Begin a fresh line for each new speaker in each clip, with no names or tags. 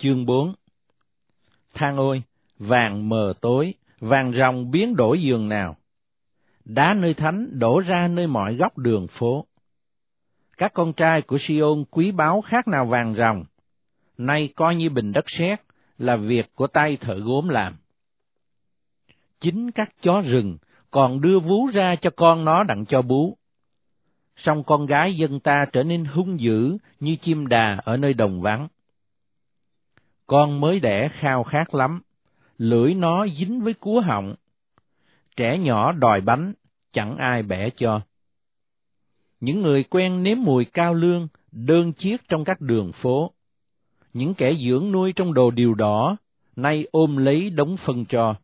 Chương 4. Than ôi, vàng mờ tối, vàng ròng biến đổi giường nào. Đá nơi thánh đổ ra nơi mọi góc đường phố. Các con trai của Siôn quý báu khác nào vàng ròng, nay coi như bình đất sét, là việc của tay thợ gốm làm. Chính các chó rừng còn đưa vú ra cho con nó đặng cho bú. Song con gái dân ta trở nên hung dữ như chim đà ở nơi đồng vắng. Con mới đẻ khao khát lắm, lưỡi nó dính với cúa họng. Trẻ nhỏ đòi bánh, chẳng ai bẻ cho. Những người quen nếm mùi cao lương, đơn chiếc trong các đường phố. Những kẻ dưỡng nuôi trong đồ điều đỏ, nay ôm lấy đống phân tro.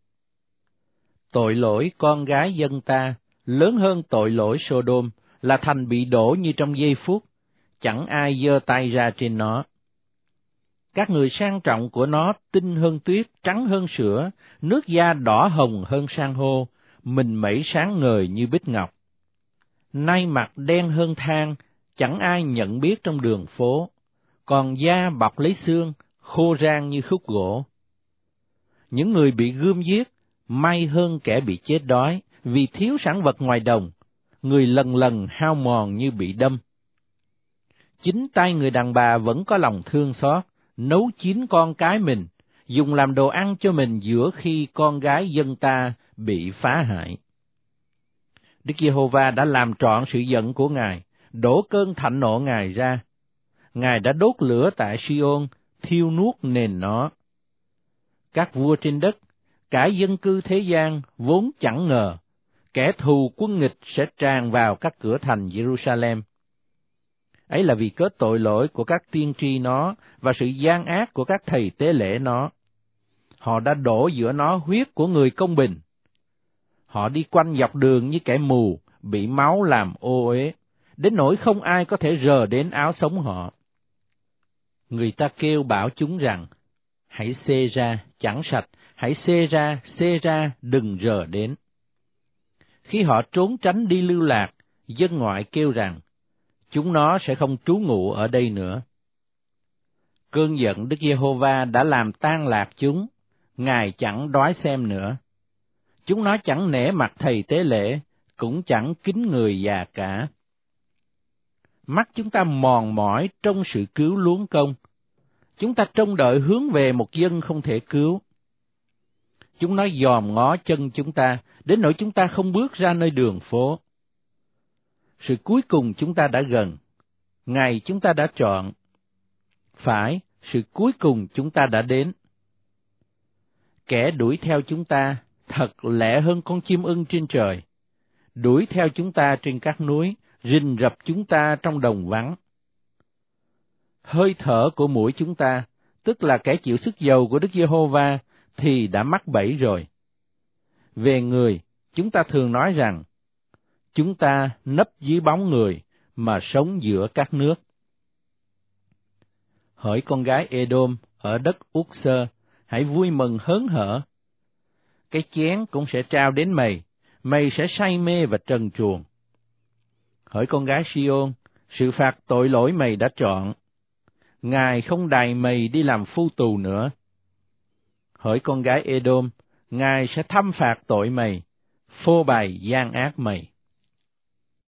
Tội lỗi con gái dân ta, lớn hơn tội lỗi Sodom, là thành bị đổ như trong giây phút, chẳng ai giơ tay ra trên nó. Các người sang trọng của nó tinh hơn tuyết, trắng hơn sữa, nước da đỏ hồng hơn san hô, mình mẩy sáng ngời như bích ngọc. Nay mặt đen hơn than, chẳng ai nhận biết trong đường phố, còn da bọc lấy xương, khô rang như khúc gỗ. Những người bị gươm giết, may hơn kẻ bị chết đói, vì thiếu sản vật ngoài đồng, người lần lần hao mòn như bị đâm. Chính tay người đàn bà vẫn có lòng thương xót, nấu chín con cái mình, dùng làm đồ ăn cho mình giữa khi con gái dân ta bị phá hại. Đức Giê-hô-va đã làm trọn sự giận của Ngài, đổ cơn thạnh nộ Ngài ra. Ngài đã đốt lửa tại Si-ôn, thiêu nuốt nền nó. Các vua trên đất, cả dân cư thế gian vốn chẳng ngờ, kẻ thù quân nghịch sẽ tràn vào các cửa thành Jerusalem. Ấy là vì cớ tội lỗi của các tiên tri nó và sự gian ác của các thầy tế lễ nó. Họ đã đổ giữa nó huyết của người công bình. Họ đi quanh dọc đường như kẻ mù, bị máu làm ô uế, đến nỗi không ai có thể rờ đến áo sống họ. Người ta kêu bảo chúng rằng, hãy xê ra, chẳng sạch, hãy xê ra, đừng rờ đến. Khi họ trốn tránh đi lưu lạc, dân ngoại kêu rằng, chúng nó sẽ không trú ngụ ở đây nữa. Cơn giận Đức Giê-hô-va đã làm tan lạc chúng, Ngài chẳng đoái xem nữa. Chúng nó chẳng nể mặt thầy tế lễ, cũng chẳng kính người già cả. Mắt chúng ta mòn mỏi trong sự cứu luống công. Chúng ta trông đợi hướng về một dân không thể cứu. Chúng nó dòm ngó chân chúng ta, đến nỗi chúng ta không bước ra nơi đường phố. Sự cuối cùng chúng ta đã gần, ngày chúng ta đã chọn. Phải, sự cuối cùng chúng ta đã đến. Kẻ đuổi theo chúng ta thật lẹ hơn con chim ưng trên trời, đuổi theo chúng ta trên các núi, rình rập chúng ta trong đồng vắng. Hơi thở của mũi chúng ta, tức là kẻ chịu sức dầu của Đức Giê-hô-va, thì đã mắc bẫy rồi. Về người, chúng ta thường nói rằng, chúng ta nấp dưới bóng người, mà sống giữa các nước. Hỡi con gái Edom ở đất Úc-sơ, hãy vui mừng hớn hở. Cái chén cũng sẽ trao đến mày sẽ say mê và trần truồng. Hỡi con gái Si-ôn, sự phạt tội lỗi mày đã trọn. Ngài không đày mày đi làm phu tù nữa. Hỡi con gái Edom, Ngài sẽ thăm phạt tội mày, phô bày gian ác mày.